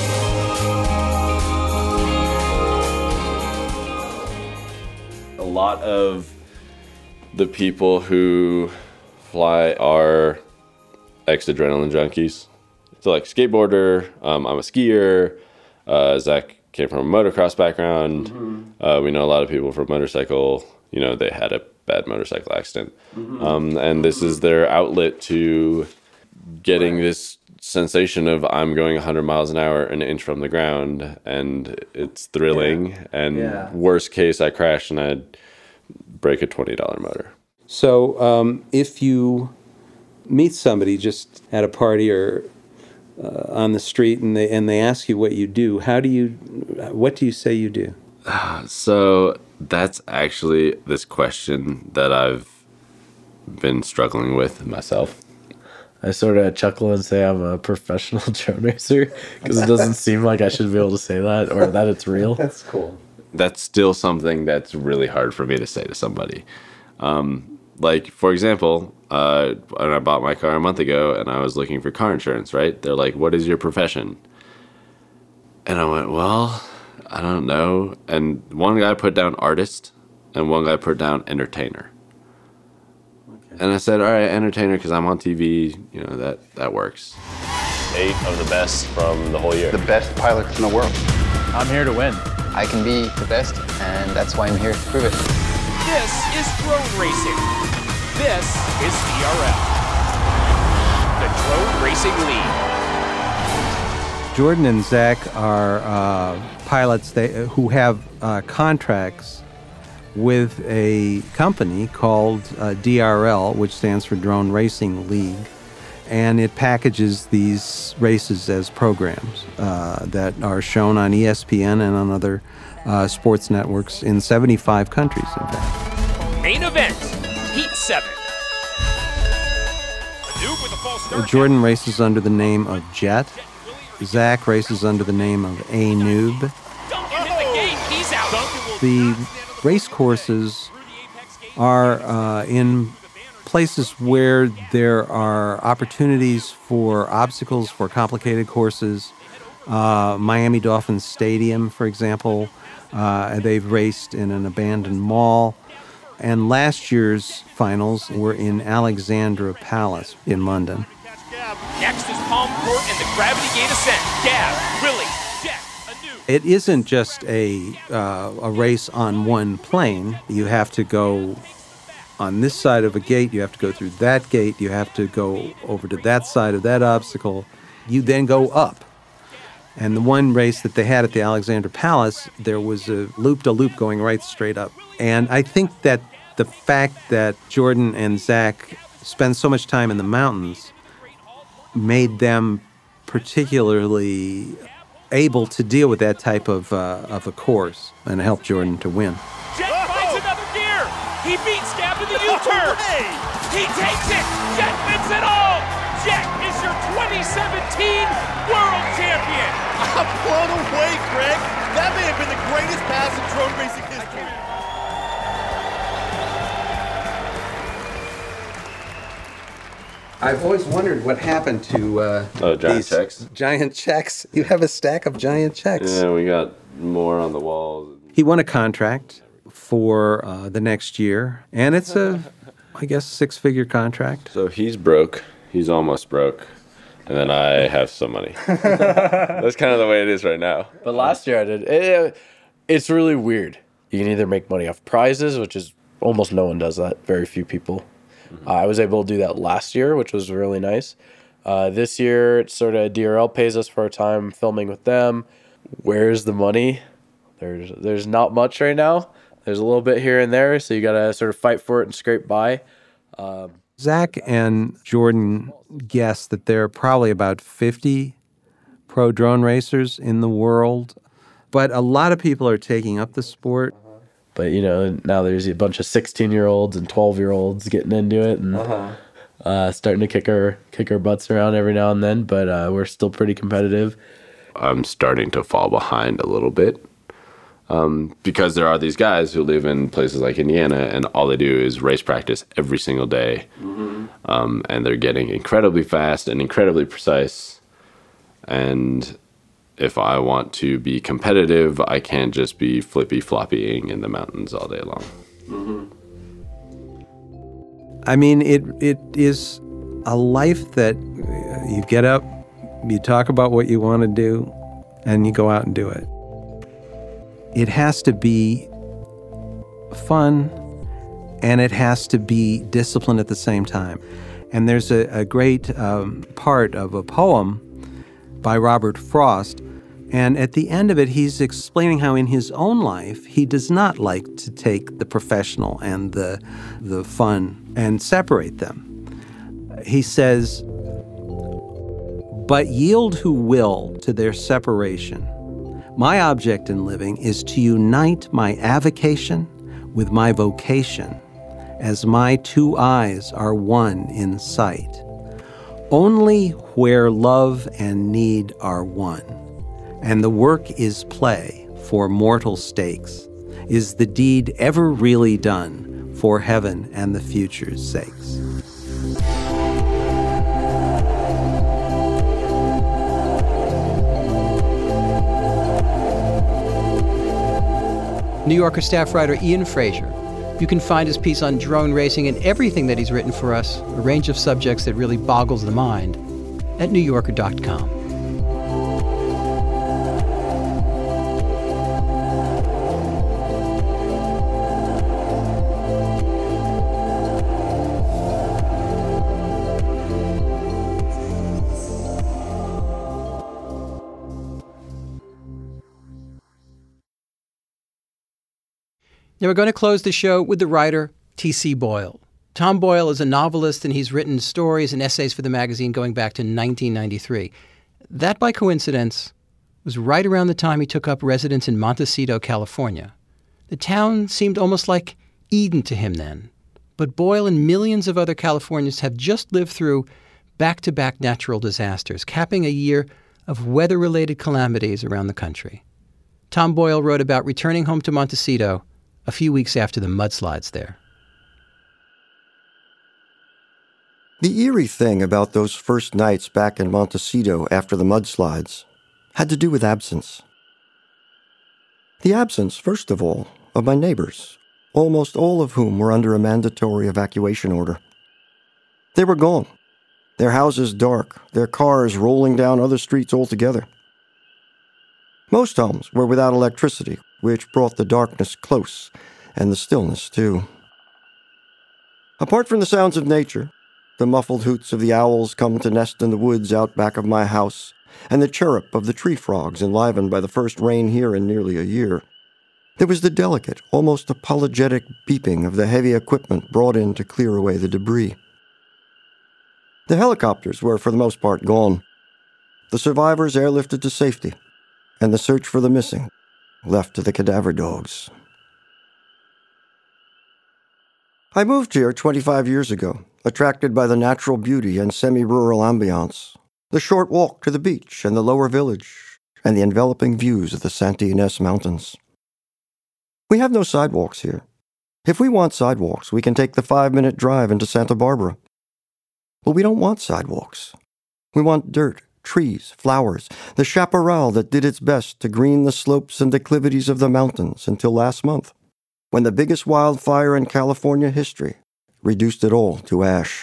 S16: A lot of the people who fly are ex-adrenaline junkies. So like skateboarder, um, I'm a skier. Uh, Zach came from a motocross background. Mm-hmm. Uh, we know a lot of people from motorcycle. You know, they had a bad motorcycle accident. Mm-hmm. Um, and this is their outlet to getting right. this sensation of I'm going one hundred miles an hour an inch from the ground, and it's thrilling. Yeah. And yeah. worst case, I crash and I'd break a twenty dollar motor.
S17: So um, if you meet somebody just at a party or uh, on the street and they and they ask you what you do, how do you, what do you say you do?
S16: So that's actually this question that I've been struggling with myself.
S14: I sort of chuckle and say I'm a professional drone racer because it doesn't seem like I should be able to say that or that it's real.
S17: That's cool.
S16: That's still something that's really hard for me to say to somebody. Um, like, for example, uh, when I bought my car a month ago and I was looking for car insurance, right? They're like, what is your profession? And I went, well, I don't know. And one guy put down artist and one guy put down entertainer. And I said, all right, entertainer, because I'm on T V, you know, that, that works.
S18: Eight of the best from the whole year.
S19: The best pilots in the world.
S18: I'm here to win.
S19: I can be the best, and that's why I'm here to prove it.
S20: This is drone racing. This is D R L, the Drone Racing League.
S17: Jordan and Zach are uh, pilots they, who have uh, contracts with a company called uh, D R L, which stands for Drone Racing League, and it packages these races as programs uh, that are shown on E S P N and on other uh, sports networks in seventy-five countries, in fact.
S20: Main event, Heat seven.
S17: Jordan races under the name of Jet. Zach races under the name of A-Noob. The race courses are uh, in places where there are opportunities for obstacles for complicated courses. Uh, Miami Dolphins Stadium, for example, uh, they've raced in an abandoned mall. And last year's finals were in Alexandra Palace in London.
S20: Next is Palm Court and the Gravity Gate Ascent. Gab, Willie, Jet, Anu.
S17: It isn't just a uh, a race on one plane. You have to go on this side of a gate. You have to go through that gate. You have to go over to that side of that obstacle. You then go up. And the one race that they had at the Alexandra Palace, there was a loop-de-loop going right straight up. And I think that the fact that Jordan and Zach spend so much time in the mountains made them particularly able to deal with that type of uh, of a course and helped Jordan to win.
S20: Jet finds another gear. He beats Gab to the U-turn. He takes it. Jet wins it all. Jet is your twenty seventeen world champion.
S21: I'm blown away, Greg. That may have been the greatest pass in drone racing history.
S17: I've always wondered what happened to uh,
S16: oh, giant
S17: these
S16: checks.
S17: Giant checks. You have a stack of giant checks.
S16: Yeah, we got more on the walls.
S17: He won a contract for uh, the next year, and it's a, I guess, six-figure contract.
S16: So he's broke. He's almost broke. And then I have some money. That's kind of the way it is right now.
S14: But last year I did. It, it's really weird. You can either make money off prizes, which is almost no one does that. Very few people. Uh, I was able to do that last year, which was really nice. Uh, this year, it's sort of D R L pays us for our time filming with them. Where's the money? There's there's not much right now. There's a little bit here and there, so you got to sort of fight for it and scrape by. Um,
S17: Zach and Jordan guess that there are probably about fifty pro drone racers in the world, but a lot of people are taking up the sport.
S14: But, you know, now there's a bunch of sixteen-year-olds and twelve-year-olds getting into it and uh-huh. uh, starting to kick our, kick our butts around every now and then, but uh, we're still pretty competitive.
S16: I'm starting to fall behind a little bit. Um, because there are these guys who live in places like Indiana and all they do is race practice every single day. Mm-hmm. Um, and they're getting incredibly fast and incredibly precise. And if I want to be competitive, I can't just be flippy-floppying in the mountains all day long.
S17: Mm-hmm. I mean, it it is a life that you get up, you talk about what you want to do, and you go out and do it. It has to be fun, and it has to be disciplined at the same time. And there's a, a great um, part of a poem by Robert Frost, and at the end of it, he's explaining how in his own life, he does not like to take the professional and the, the fun and separate them. He says, "But yield who will to their separation. My object in living is to unite my avocation with my vocation, as my two eyes are one in sight. Only where love and need are one, and the work is play for mortal stakes, is the deed ever really done for heaven and the future's sakes."
S6: New Yorker staff writer Ian Frazier. You can find his piece on drone racing and everything that he's written for us, a range of subjects that really boggles the mind, at new yorker dot com. Now we're going to close the show with the writer T C Boyle. Tom Boyle is a novelist, and he's written stories and essays for the magazine going back to nineteen ninety-three. That, by coincidence, was right around the time he took up residence in Montecito, California. The town seemed almost like Eden to him then. But Boyle and millions of other Californians have just lived through back-to-back natural disasters, capping a year of weather-related calamities around the country. Tom Boyle wrote about returning home to Montecito a few weeks after the mudslides there.
S1: The eerie thing about those first nights back in Montecito after the mudslides had to do with absence. The absence, first of all, of my neighbors, almost all of whom were under a mandatory evacuation order. They were gone, their houses dark, their cars rolling down other streets altogether. Most homes were without electricity, which brought the darkness close, and the stillness, too. Apart from the sounds of nature, the muffled hoots of the owls come to nest in the woods out back of my house, and the chirrup of the tree frogs enlivened by the first rain here in nearly a year, there was the delicate, almost apologetic beeping of the heavy equipment brought in to clear away the debris. The helicopters were, for the most part, gone. The survivors airlifted to safety, and the search for the missing left to the cadaver dogs. I moved here twenty-five years ago, attracted by the natural beauty and semi-rural ambiance, the short walk to the beach and the lower village, and the enveloping views of the Santa Ynez Mountains. We have no sidewalks here. If we want sidewalks, we can take the five-minute drive into Santa Barbara. But we don't want sidewalks. We want dirt, trees, flowers, the chaparral that did its best to green the slopes and declivities of the mountains until last month, when the biggest wildfire in California history reduced it all to ash.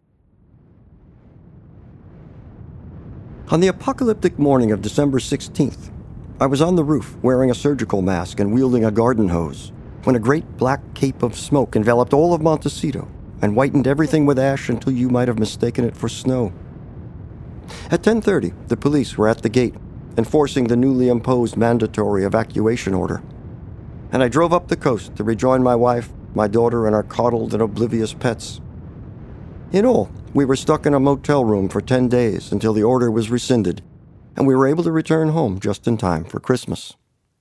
S1: On the apocalyptic morning of December sixteenth, I was on the roof wearing a surgical mask and wielding a garden hose when a great black cape of smoke enveloped all of Montecito and whitened everything with ash until you might have mistaken it for snow. At ten thirty, the police were at the gate, enforcing the newly imposed mandatory evacuation order. And I drove up the coast to rejoin my wife, my daughter, and our coddled and oblivious pets. In all, we were stuck in a motel room for ten days until the order was rescinded, and we were able to return home just in time for Christmas.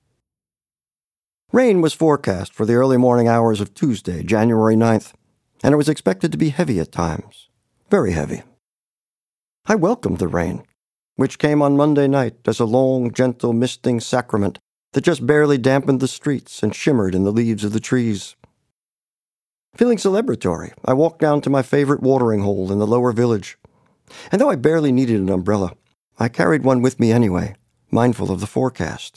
S1: Rain was forecast for the early morning hours of Tuesday, January ninth, and it was expected to be heavy at times, very heavy. I welcomed the rain, which came on Monday night as a long, gentle, misting sacrament that just barely dampened the streets and shimmered in the leaves of the trees. Feeling celebratory, I walked down to my favorite watering hole in the lower village, and though I barely needed an umbrella, I carried one with me anyway, mindful of the forecast.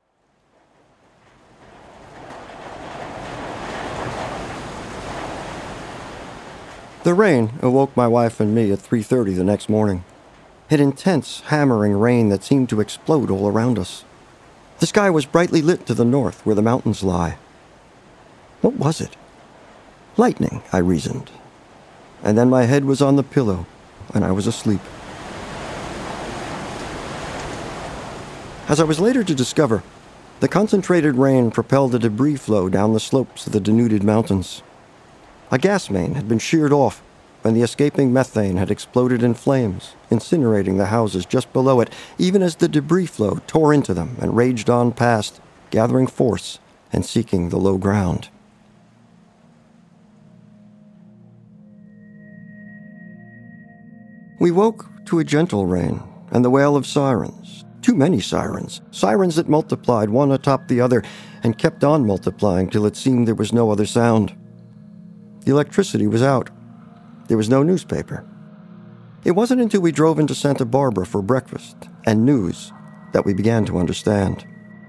S1: The rain awoke my wife and me at three thirty the next morning. An intense, hammering rain that seemed to explode all around us. The sky was brightly lit to the north where the mountains lie. What was it? Lightning, I reasoned. And then my head was on the pillow, and I was asleep. As I was later to discover, the concentrated rain propelled a debris flow down the slopes of the denuded mountains. A gas main had been sheared off, and the escaping methane had exploded in flames, incinerating the houses just below it, even as the debris flow tore into them and raged on past, gathering force and seeking the low ground. We woke to a gentle rain and the wail of sirens, too many sirens, sirens that multiplied one atop the other and kept on multiplying till it seemed there was no other sound. The electricity was out. There was no newspaper. It wasn't until we drove into Santa Barbara for breakfast and news that we began to understand.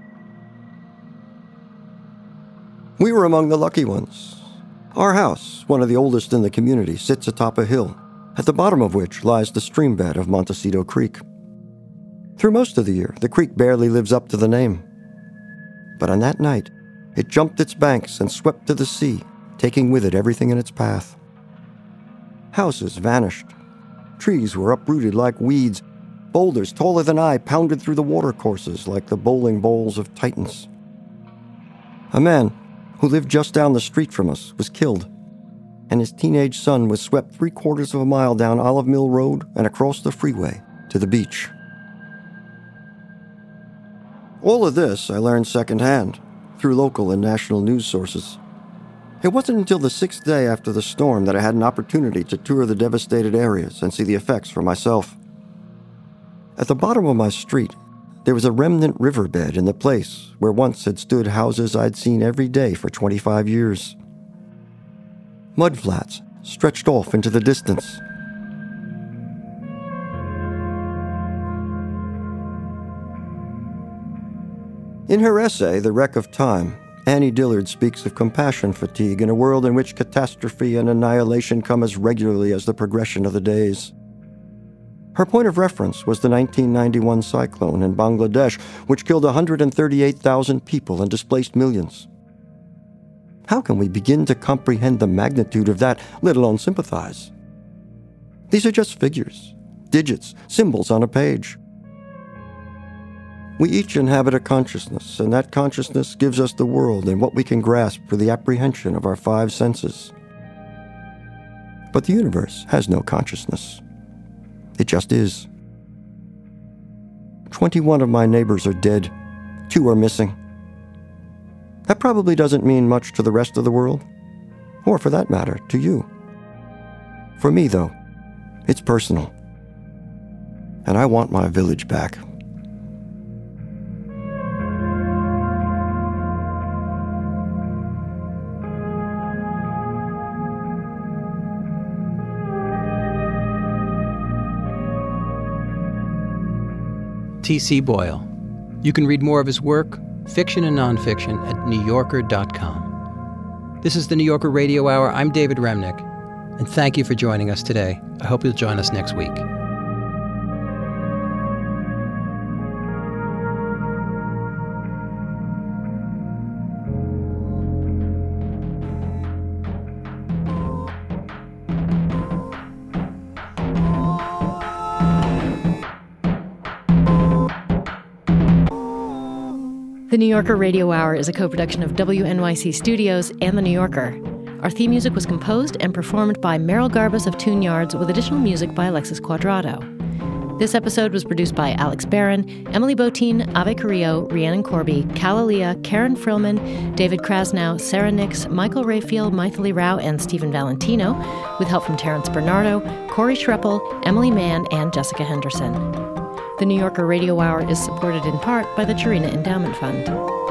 S1: We were among the lucky ones. Our house, one of the oldest in the community, sits atop a hill, at the bottom of which lies the streambed of Montecito Creek. Through most of the year, the creek barely lives up to the name. But on that night, it jumped its banks and swept to the sea, taking with it everything in its path. Houses vanished. Trees were uprooted like weeds. Boulders taller than I pounded through the watercourses like the bowling balls of titans. A man who lived just down the street from us was killed, and his teenage son was swept three quarters of a mile down Olive Mill Road and across the freeway to the beach. All of this I learned secondhand, through local and national news sources. It wasn't until the sixth day after the storm that I had an opportunity to tour the devastated areas and see the effects for myself. At the bottom of my street, there was a remnant riverbed in the place where once had stood houses I'd seen every day for twenty-five years. Mudflats stretched off into the distance. In her essay, The Wreck of Time, Annie Dillard speaks of compassion fatigue in a world in which catastrophe and annihilation come as regularly as the progression of the days. Her point of reference was the nineteen ninety-one cyclone in Bangladesh, which killed one hundred thirty-eight thousand people and displaced millions. How can we begin to comprehend the magnitude of that, let alone sympathize? These are just figures, digits, symbols on a page. We each inhabit a consciousness, and that consciousness gives us the world and what we can grasp for the apprehension of our five senses. But the universe has no consciousness. It just is. Twenty-one of my neighbors are dead. Two are missing. That probably doesn't mean much to the rest of the world, or for that matter, to you. For me, though, it's personal. And I want my village back.
S6: T C. Boyle. You can read more of his work, fiction and nonfiction, at new yorker dot com. This is the New Yorker Radio Hour. I'm David Remnick, and thank you for joining us today. I hope you'll join us next week.
S5: The New Yorker Radio Hour is a co-production of W N Y C Studios and The New Yorker. Our theme music was composed and performed by Meryl Garbus of Tune Yards with additional music by Alexis Cuadrado. This episode was produced by Alex Barron, Emily Botein, Ave Carrillo, Rhiannon Corby, Kalalia, Karen Frillman, David Krasnow, Sarah Nix, Michael Rayfield, Maithili Rao, and Stephen Valentino, with help from Terrence Bernardo, Corey Schreppel, Emily Mann, and Jessica Henderson. The New Yorker Radio Hour is supported in part by the Chirina Endowment Fund.